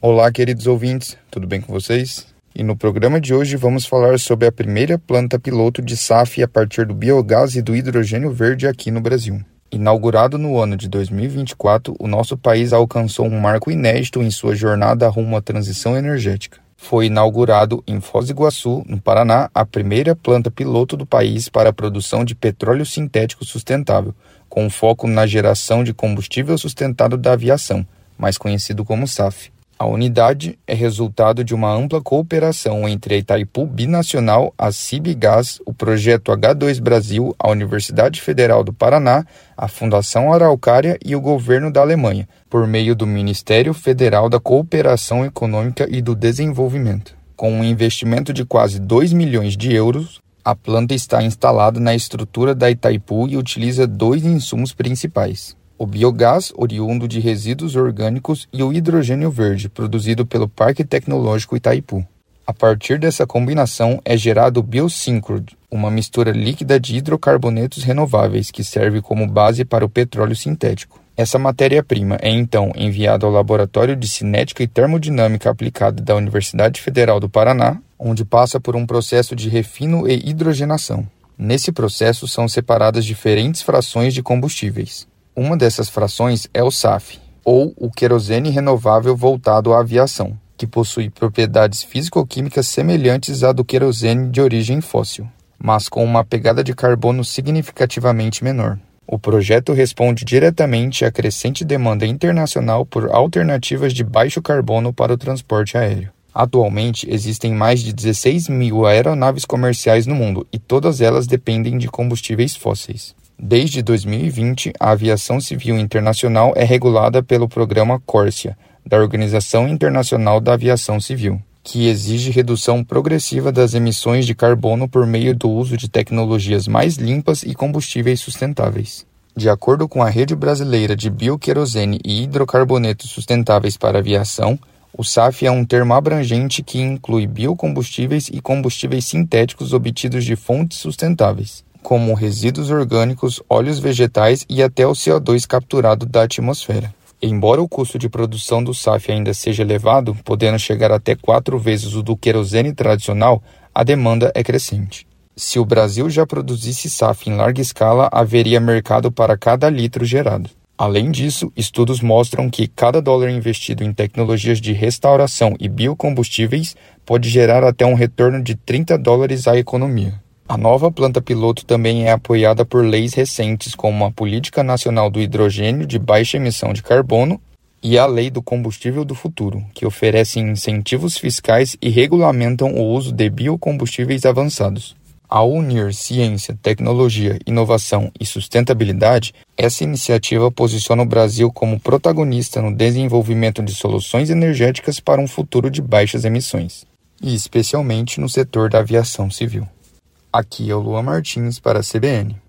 Olá, queridos ouvintes, tudo bem com vocês? E no programa de hoje vamos falar sobre a primeira planta piloto de SAF a partir do biogás e do hidrogênio verde aqui no Brasil. Inaugurado no ano de 2024, o nosso país alcançou um marco inédito em sua jornada rumo à transição energética. Foi inaugurado em Foz do Iguaçu, no Paraná, a primeira planta piloto do país para a produção de petróleo sintético sustentável, com foco na geração de combustível sustentado da aviação, mais conhecido como SAF. A unidade é resultado de uma ampla cooperação entre a Itaipu Binacional, a Cibigás, o Projeto H2 Brasil, a Universidade Federal do Paraná, a Fundação Araucária e o governo da Alemanha, por meio do Ministério Federal da Cooperação Econômica e do Desenvolvimento. Com um investimento de quase 2 milhões de euros, a planta está instalada na estrutura da Itaipu e utiliza dois insumos principais: o biogás, oriundo de resíduos orgânicos, e o hidrogênio verde, produzido pelo Parque Tecnológico Itaipu. A partir dessa combinação é gerado o biosíncro, uma mistura líquida de hidrocarbonetos renováveis que serve como base para o petróleo sintético. Essa matéria-prima é então enviada ao Laboratório de Cinética e Termodinâmica Aplicada da Universidade Federal do Paraná, onde passa por um processo de refino e hidrogenação. Nesse processo são separadas diferentes frações de combustíveis. Uma dessas frações é o SAF, ou o querosene renovável voltado à aviação, que possui propriedades físico-químicas semelhantes à do querosene de origem fóssil, mas com uma pegada de carbono significativamente menor. O projeto responde diretamente à crescente demanda internacional por alternativas de baixo carbono para o transporte aéreo. Atualmente, existem mais de 16 mil aeronaves comerciais no mundo e todas elas dependem de combustíveis fósseis. Desde 2020, a aviação civil internacional é regulada pelo programa CORSIA, da Organização Internacional da Aviação Civil, que exige redução progressiva das emissões de carbono por meio do uso de tecnologias mais limpas e combustíveis sustentáveis. De acordo com a Rede Brasileira de Bioquerosene e Hidrocarbonetos Sustentáveis para a Aviação, o SAF é um termo abrangente que inclui biocombustíveis e combustíveis sintéticos obtidos de fontes sustentáveis, como resíduos orgânicos, óleos vegetais e até o CO2 capturado da atmosfera. Embora o custo de produção do SAF ainda seja elevado, podendo chegar até 4 vezes o do querosene tradicional, a demanda é crescente. Se o Brasil já produzisse SAF em larga escala, haveria mercado para cada litro gerado. Além disso, estudos mostram que cada dólar investido em tecnologias de restauração e biocombustíveis pode gerar até um retorno de $30 à economia. A nova planta piloto também é apoiada por leis recentes, como a Política Nacional do Hidrogênio de Baixa Emissão de Carbono e a Lei do Combustível do Futuro, que oferecem incentivos fiscais e regulamentam o uso de biocombustíveis avançados. Ao unir ciência, tecnologia, inovação e sustentabilidade, essa iniciativa posiciona o Brasil como protagonista no desenvolvimento de soluções energéticas para um futuro de baixas emissões, e especialmente no setor da aviação civil. Aqui é o Luan Martins para a CBN.